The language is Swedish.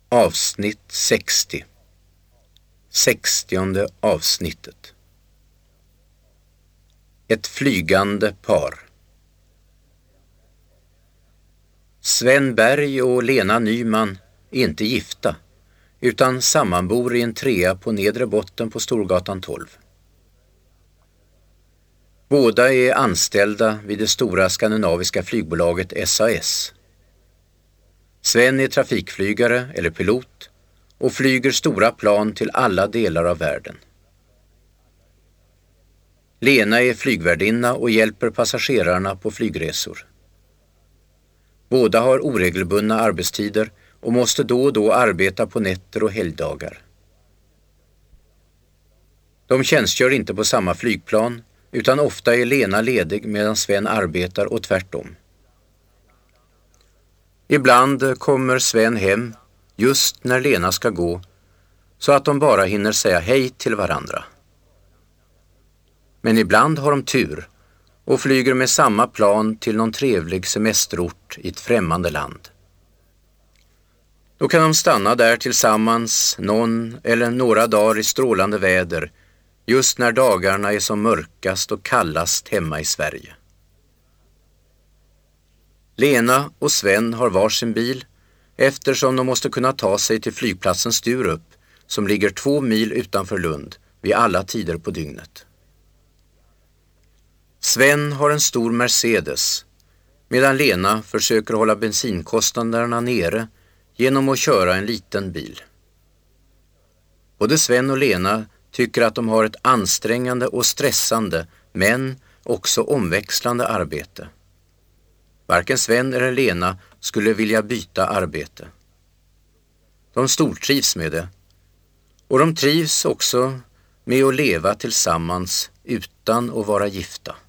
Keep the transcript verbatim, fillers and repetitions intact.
Avsnitt sextio. Sextionde avsnittet. Ett flygande par. Sven Berg och Lena Nyman är inte gifta utan sammanbor i en trea på nedre botten på Storgatan tolv. Båda är anställda vid det stora skandinaviska flygbolaget S A S. Sven är trafikflygare eller pilot och flyger stora plan till alla delar av världen. Lena är flygvärdinna och hjälper passagerarna på flygresor. Båda har oregelbundna arbetstider och måste då och då arbeta på nätter och helgdagar. De tjänstgör inte på samma flygplan utan ofta är Lena ledig medan Sven arbetar och tvärtom. Ibland kommer Sven hem just när Lena ska gå så att de bara hinner säga hej till varandra. Men ibland har de tur och flyger med samma plan till någon trevlig semesterort i ett främmande land. Då kan de stanna där tillsammans någon eller några dagar i strålande väder just när dagarna är som mörkast och kallast hemma i Sverige. Lena och Sven har varsin bil eftersom de måste kunna ta sig till flygplatsen Sturup som ligger två mil utanför Lund vid alla tider på dygnet. Sven har en stor Mercedes medan Lena försöker hålla bensinkostnaderna nere genom att köra en liten bil. Både Sven och Lena tycker att de har ett ansträngande och stressande men också omväxlande arbete. Varken Sven eller Lena skulle vilja byta arbete. De stortrivs med det och de trivs också med att leva tillsammans utan att vara gifta.